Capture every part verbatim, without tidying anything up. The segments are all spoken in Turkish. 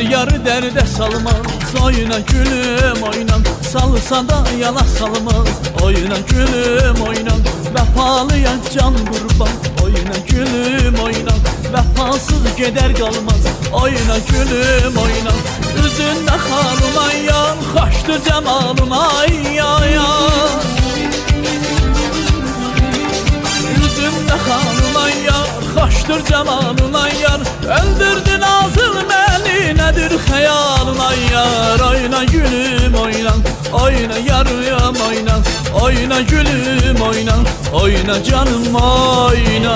yarı derde salmaz. Oyna gülüm oyna, salsa da yana salmaz. Oyna gülüm oyna, vefalıya can kurban. Oyna gülüm oyna, vefasız gider kalmaz. Oyna gülüm oyna, üzünde hanıma yar, hoştur cemalın ay ya ya. Üzümde hanıma yar, hoştur cemalın ay yar. Öldürdün ağzın beni, nedir hayalın ay yar. Oyna gülüm oyna, oyna yarım oyna. Oyna gülüm oyna, oyna canım oyna.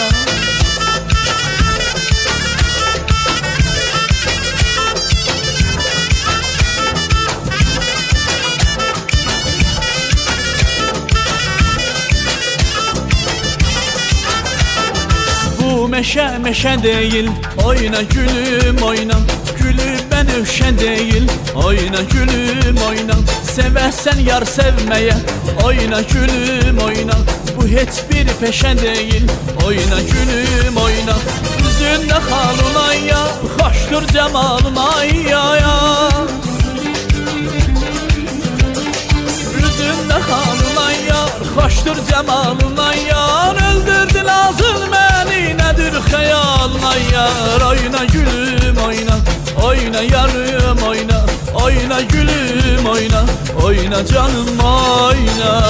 Bu meşe meşe değil, oyna gülüm oyna. Gülü benövşe değil, oyna gülüm oyna. Seversen yar sevmeye, oyna gülüm oyna. Bu hiçbir peşe değil, oyna gülüm oyna. Yüzünde halın ay ya, hoştur cemalın ay ya ya. Yüzünde halın ay ya, hoştur cemalın ay ya. Öldürdün ağzın beni, nedir hayalın ay yar. Oyna gülüm oyna, oyna yarım oyna. Oyna gülüm oyna, oyna canım oyna.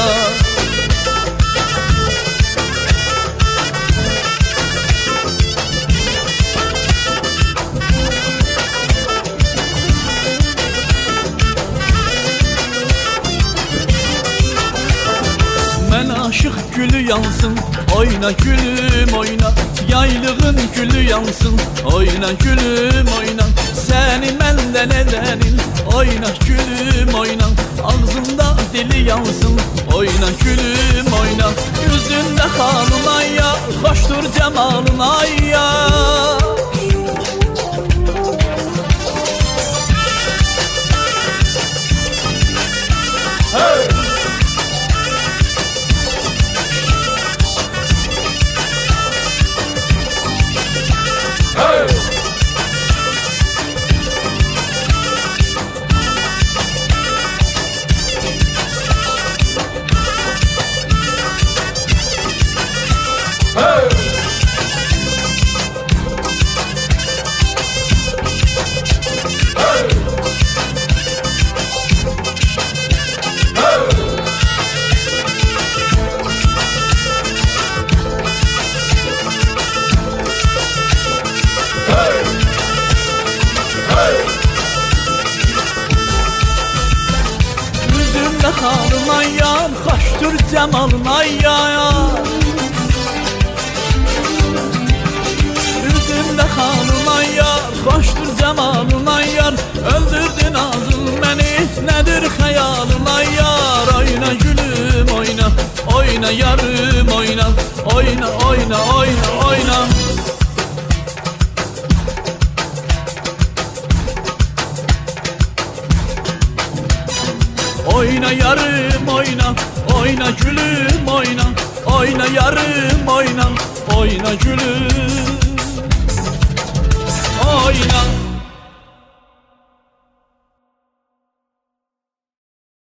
Men aşık gülü yansın, oyna gülüm oyna. Yaylığın gülü yansın, oyna gülüm oyna. Seni menden edenin, oyna gülüm oyna. Ağzında dili yansın, oyna gülüm oyna. Yüzünde halın ay ya, hoştur cemalın ay ya. Hey! Yüzümde halın ay ya, hoştur cemalın ay ya ya. Yüzümde halın ay ya, hoştur cemalın ay yar. Öldürdün ağzın beni, nedir hayalın ay yar. Oyna gülüm oyna, oyna yarım oyna. Oyna oyna oyna oyna. Oyna yarım oyna, oyna gülüm oyna. Oyna yarım oyna, oyna gülüm.